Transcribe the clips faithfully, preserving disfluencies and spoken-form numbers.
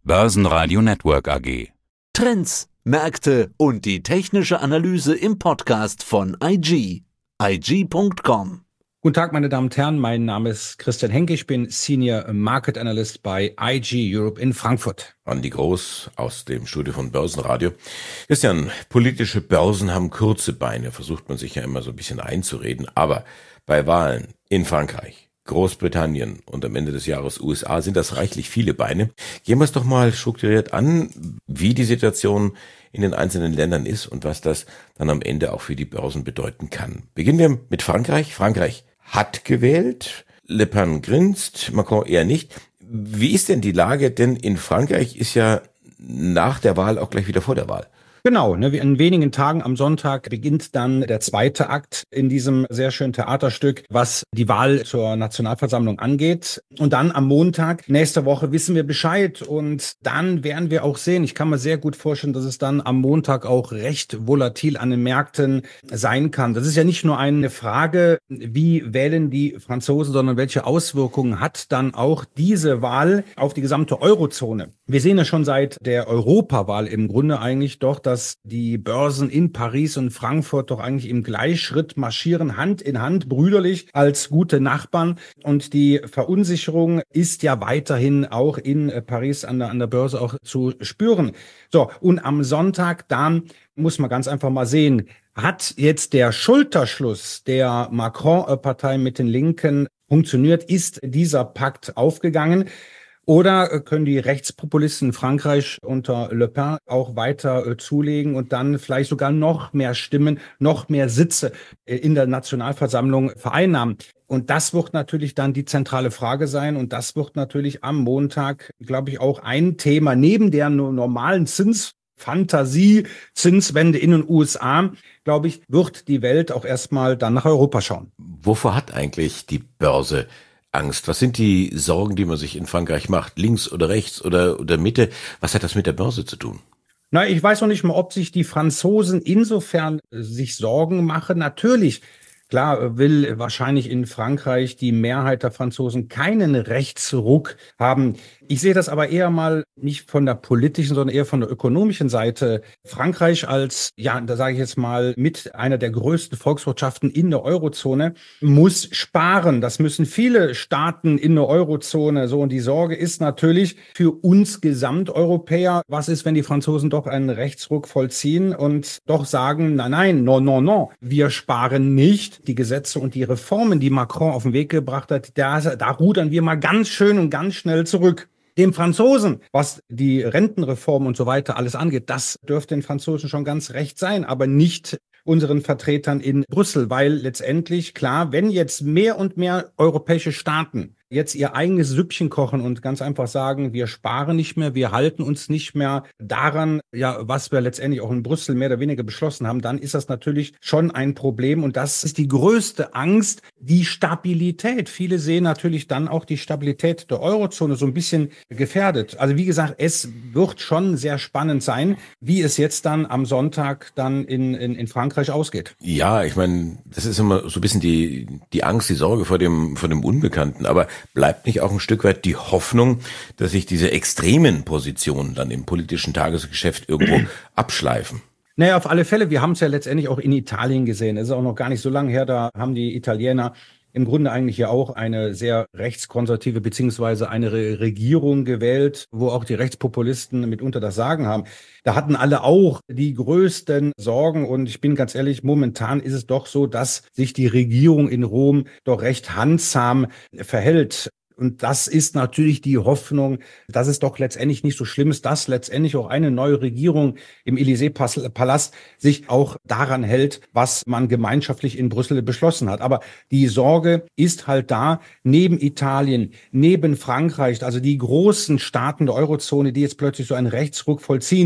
Börsenradio Network A G. Trends, Märkte und die technische Analyse im Podcast von I G. I G Punkt com. Guten Tag, meine Damen und Herren. Mein Name ist Christian Henke. Ich bin Senior Market Analyst bei I G Europe in Frankfurt. Andi Groß aus dem Studio von Börsenradio. Christian, politische Börsen haben kurze Beine, versucht man sich ja immer so ein bisschen einzureden. Aber bei Wahlen in Frankreich, Großbritannien und am Ende des Jahres U S A sind das reichlich viele Beine. Gehen wir es doch mal strukturiert an, wie die Situation in den einzelnen Ländern ist und was das dann am Ende auch für die Börsen bedeuten kann. Beginnen wir mit Frankreich. Frankreich hat gewählt, Le Pen grinst, Macron eher nicht. Wie ist denn die Lage? Denn in Frankreich ist ja nach der Wahl auch gleich wieder vor der Wahl. Genau, ne, in wenigen Tagen am Sonntag beginnt dann der zweite Akt in diesem sehr schönen Theaterstück, was die Wahl zur Nationalversammlung angeht. Und dann am Montag, nächste Woche, wissen wir Bescheid. Und dann werden wir auch sehen, ich kann mir sehr gut vorstellen, dass es dann am Montag auch recht volatil an den Märkten sein kann. Das ist ja nicht nur eine Frage, wie wählen die Franzosen, sondern welche Auswirkungen hat dann auch diese Wahl auf die gesamte Eurozone. Wir sehen ja schon seit der Europawahl im Grunde eigentlich doch, dass dass die Börsen in Paris und Frankfurt doch eigentlich im Gleichschritt marschieren, Hand in Hand, brüderlich als gute Nachbarn. Und die Verunsicherung ist ja weiterhin auch in Paris an der, an der Börse auch zu spüren. So, und am Sonntag, dann muss man ganz einfach mal sehen, hat jetzt der Schulterschluss der Macron-Partei mit den Linken funktioniert? Ist dieser Pakt aufgegangen? Oder können die Rechtspopulisten in Frankreich unter Le Pen auch weiter äh, zulegen und dann vielleicht sogar noch mehr Stimmen, noch mehr Sitze äh, in der Nationalversammlung vereinnahmen? Und das wird natürlich dann die zentrale Frage sein. Und das wird natürlich am Montag, glaube ich, auch ein Thema neben der normalen Zinsfantasie, Zinswende in den U S A, glaube ich, wird die Welt auch erstmal dann nach Europa schauen. Wovor hat eigentlich die Börse Angst? Was sind die Sorgen, die man sich in Frankreich macht? Links oder rechts oder, oder Mitte? Was hat das mit der Börse zu tun? Na, ich weiß noch nicht mal, ob sich die Franzosen insofern sich Sorgen machen. Natürlich, klar, will wahrscheinlich in Frankreich die Mehrheit der Franzosen keinen Rechtsruck haben. Ich sehe das aber eher mal nicht von der politischen, sondern eher von der ökonomischen Seite. Frankreich als, ja, da sage ich jetzt mal, mit einer der größten Volkswirtschaften in der Eurozone muss sparen. Das müssen viele Staaten in der Eurozone so. Und die Sorge ist natürlich für uns Gesamteuropäer, was ist, wenn die Franzosen doch einen Rechtsruck vollziehen und doch sagen, nein, nein, no, no, no, wir sparen nicht. Die Gesetze und die Reformen, die Macron auf den Weg gebracht hat, da, da rudern wir mal ganz schön und ganz schnell zurück. Dem Franzosen, was die Rentenreform und so weiter alles angeht, das dürfte den Franzosen schon ganz recht sein, aber nicht unseren Vertretern in Brüssel, weil letztendlich, klar, wenn jetzt mehr und mehr europäische Staaten jetzt ihr eigenes Süppchen kochen und ganz einfach sagen, wir sparen nicht mehr, wir halten uns nicht mehr daran, ja, was wir letztendlich auch in Brüssel mehr oder weniger beschlossen haben, dann ist das natürlich schon ein Problem und das ist die größte Angst, die Stabilität. Viele sehen natürlich dann auch die Stabilität der Eurozone so ein bisschen gefährdet. Also wie gesagt, es wird schon sehr spannend sein, wie es jetzt dann am Sonntag dann in, in, in Frankreich ausgeht. Ja, ich meine, das ist immer so ein bisschen die, die Angst, die Sorge vor dem, vor dem Unbekannten, aber bleibt nicht auch ein Stück weit die Hoffnung, dass sich diese extremen Positionen dann im politischen Tagesgeschäft irgendwo abschleifen? Naja, auf alle Fälle. Wir haben es ja letztendlich auch in Italien gesehen. Es ist auch noch gar nicht so lange her. Da haben die Italiener im Grunde eigentlich ja auch eine sehr rechtskonservative beziehungsweise eine Re- Regierung gewählt, wo auch die Rechtspopulisten mitunter das Sagen haben. Da hatten alle auch die größten Sorgen und ich bin ganz ehrlich, momentan ist es doch so, dass sich die Regierung in Rom doch recht handsam verhält. Und das ist natürlich die Hoffnung, dass es doch letztendlich nicht so schlimm ist, dass letztendlich auch eine neue Regierung im Élysée-Palast sich auch daran hält, was man gemeinschaftlich in Brüssel beschlossen hat. Aber die Sorge ist halt da, neben Italien, neben Frankreich, also die großen Staaten der Eurozone, die jetzt plötzlich so einen Rechtsruck vollziehen,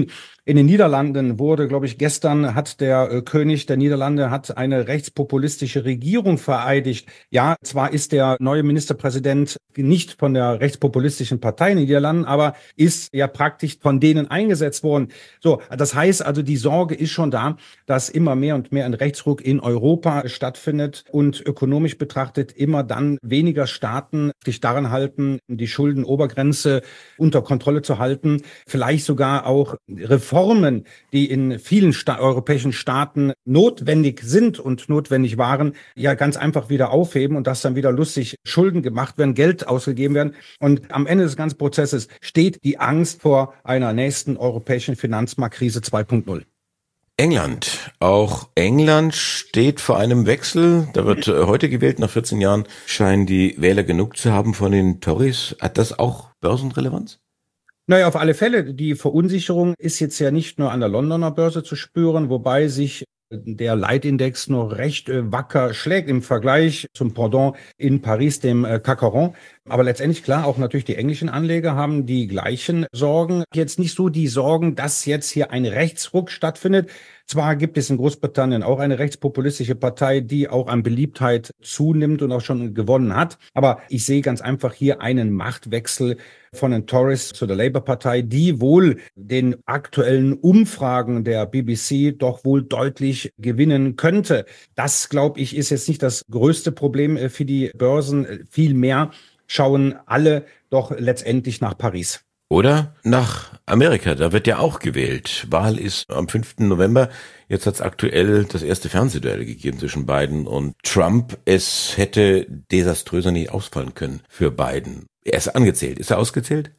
In den Niederlanden wurde, glaube ich, gestern hat der äh, König der Niederlande hat eine rechtspopulistische Regierung vereidigt. Ja, zwar ist der neue Ministerpräsident nicht von der rechtspopulistischen Partei in den Niederlanden, aber ist ja praktisch von denen eingesetzt worden. So, das heißt also, die Sorge ist schon da, dass immer mehr und mehr ein Rechtsruck in Europa stattfindet und ökonomisch betrachtet immer dann weniger Staaten sich daran halten, die Schuldenobergrenze unter Kontrolle zu halten, vielleicht sogar auch Reformen, die in vielen Sta- europäischen Staaten notwendig sind und notwendig waren, ja ganz einfach wieder aufheben und dass dann wieder lustig Schulden gemacht werden, Geld ausgegeben werden. Und am Ende des ganzen Prozesses steht die Angst vor einer nächsten europäischen Finanzmarktkrise zwei Punkt null. England. Auch England steht vor einem Wechsel. Da wird äh, heute gewählt. Nach vierzehn Jahren scheinen die Wähler genug zu haben von den Tories. Hat das auch Börsenrelevanz? Naja, auf alle Fälle. Die Verunsicherung ist jetzt ja nicht nur an der Londoner Börse zu spüren, wobei sich der Leitindex noch recht äh, wacker schlägt im Vergleich zum Pendant in Paris, dem äh, C A C quarante. Aber letztendlich, klar, auch natürlich die englischen Anleger haben die gleichen Sorgen. Jetzt nicht so die Sorgen, dass jetzt hier ein Rechtsruck stattfindet. Zwar gibt es in Großbritannien auch eine rechtspopulistische Partei, die auch an Beliebtheit zunimmt und auch schon gewonnen hat. Aber ich sehe ganz einfach hier einen Machtwechsel von den Tories zu der Labour-Partei, die wohl den aktuellen Umfragen der B B C doch wohl deutlich gewinnen könnte. Das, glaube ich, ist jetzt nicht das größte Problem für die Börsen. Vielmehr schauen alle doch letztendlich nach Paris. Oder nach Amerika, da wird ja auch gewählt. Wahl ist am fünften November. Jetzt hat es aktuell das erste Fernsehduell gegeben zwischen Biden und Trump. Es hätte desaströser nicht ausfallen können für Biden. Er ist angezählt. Ist er ausgezählt?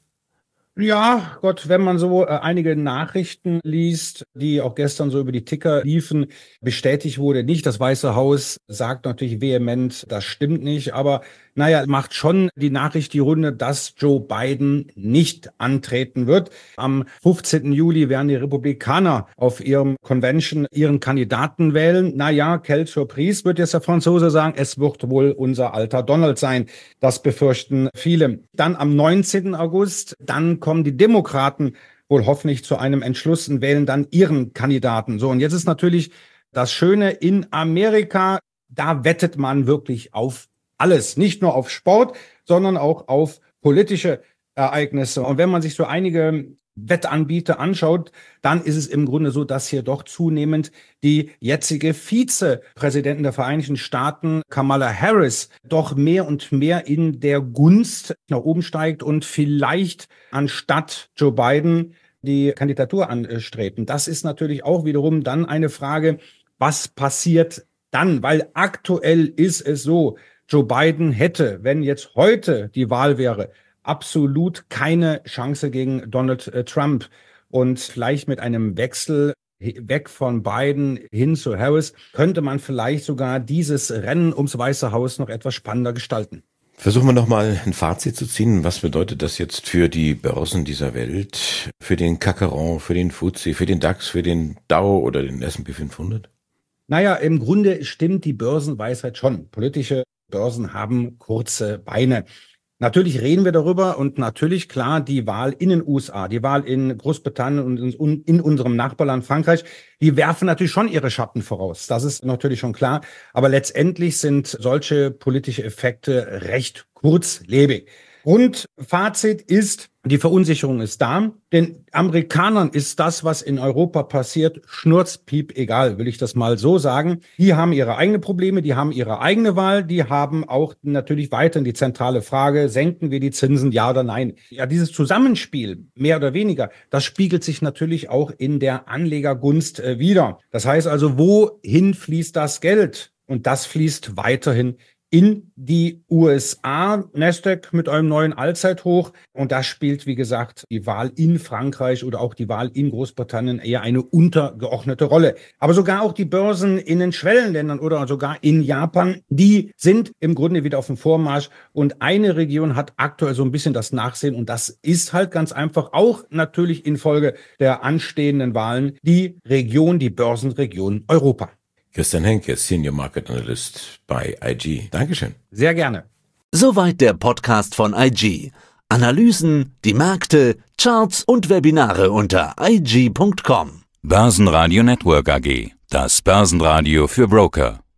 Ja, Gott, wenn man so äh, einige Nachrichten liest, die auch gestern so über die Ticker liefen, bestätigt wurde nicht. Das Weiße Haus sagt natürlich vehement, das stimmt nicht. Aber naja, macht schon die Nachricht die Runde, dass Joe Biden nicht antreten wird. Am fünfzehnten Juli werden die Republikaner auf ihrem Convention ihren Kandidaten wählen. Naja, quelle surprise, wird jetzt der Franzose sagen, es wird wohl unser alter Donald sein. Das befürchten viele. Dann am neunzehnten August, dann kommen die Demokraten wohl hoffentlich zu einem Entschluss und wählen dann ihren Kandidaten. So, und jetzt ist natürlich das Schöne in Amerika, da wettet man wirklich auf alles, nicht nur auf Sport, sondern auch auf politische Ereignisse. Und wenn man sich so einige Wettanbieter anschaut, dann ist es im Grunde so, dass hier doch zunehmend die jetzige Vizepräsidentin der Vereinigten Staaten, Kamala Harris, doch mehr und mehr in der Gunst nach oben steigt und vielleicht anstatt Joe Biden die Kandidatur anstreben. Das ist natürlich auch wiederum dann eine Frage, was passiert dann? Weil aktuell ist es so, Joe Biden hätte, wenn jetzt heute die Wahl wäre, absolut keine Chance gegen Donald äh, Trump. Und vielleicht mit einem Wechsel weg von Biden hin zu Harris könnte man vielleicht sogar dieses Rennen ums Weiße Haus noch etwas spannender gestalten. Versuchen wir nochmal ein Fazit zu ziehen. Was bedeutet das jetzt für die Börsen dieser Welt, für den C A C quarante, für den F T S E, für den DAX, für den Dow oder den S und P fünfhundert? Naja, im Grunde stimmt die Börsenweisheit schon. Politische Börsen haben kurze Beine. Natürlich reden wir darüber und natürlich, klar, die Wahl in den U S A, die Wahl in Großbritannien und in unserem Nachbarland Frankreich, die werfen natürlich schon ihre Schatten voraus. Das ist natürlich schon klar. Aber letztendlich sind solche politische Effekte recht kurzlebig. Und Fazit ist, die Verunsicherung ist da. Den Amerikanern ist das, was in Europa passiert, schnurzpiep egal, will ich das mal so sagen. Die haben ihre eigenen Probleme, die haben ihre eigene Wahl, die haben auch natürlich weiterhin die zentrale Frage, senken wir die Zinsen, ja oder nein? Ja, dieses Zusammenspiel, mehr oder weniger, das spiegelt sich natürlich auch in der Anlegergunst äh, wider. Das heißt also, wohin fließt das Geld? Und das fließt weiterhin in die U S A, Nasdaq mit einem neuen Allzeithoch. Und da spielt, wie gesagt, die Wahl in Frankreich oder auch die Wahl in Großbritannien eher eine untergeordnete Rolle. Aber sogar auch die Börsen in den Schwellenländern oder sogar in Japan, die sind im Grunde wieder auf dem Vormarsch. Und eine Region hat aktuell so ein bisschen das Nachsehen. Und das ist halt ganz einfach auch natürlich infolge der anstehenden Wahlen die Region, die Börsenregion Europa. Christian Henke, Senior Market Analyst bei I G. Dankeschön. Sehr gerne. Soweit der Podcast von I G. Analysen, die Märkte, Charts und Webinare unter i g punkt com. Börsenradio Network A G. Das Börsenradio für Broker.